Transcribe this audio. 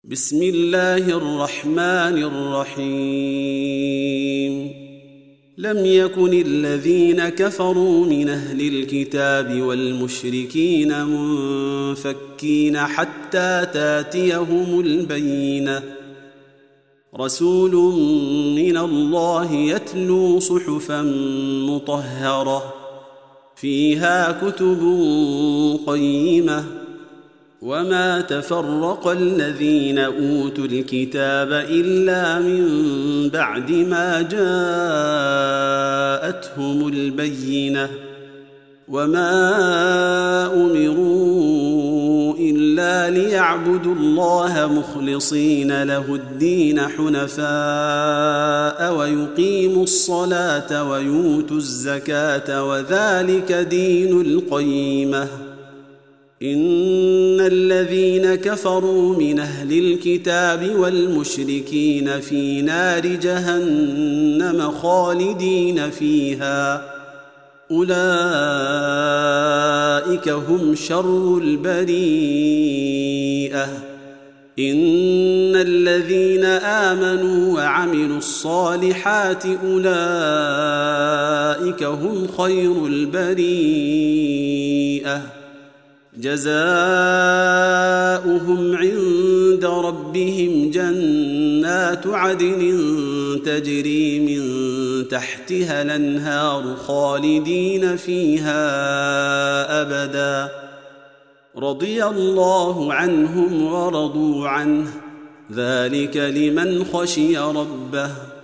بسم الله الرحمن الرحيم لم يكن الذين كفروا من أهل الكتاب والمشركين منفكين حتى تاتيهم البينة رسول من الله يتلو صحفا مطهرة فيها كتب قيمة وما تفرق الذين أوتوا الكتاب إلا من بعد ما جاءتهم البينة وما أمروا إلا ليعبدوا الله مخلصين له الدين حنفاء ويقيموا الصلاة ويؤتوا الزكاة وذلك دين القيمة إن الذين كفروا من أهل الكتاب والمشركين في نار جهنم خالدين فيها أولئك هم شر البريئة إن الذين آمنوا وعملوا الصالحات أولئك هم خير البريئة جزاؤهم عند ربهم جنات عدن تجري من تحتها الأنهار خالدين فيها أبدا رضي الله عنهم ورضوا عنه ذلك لمن خشي ربه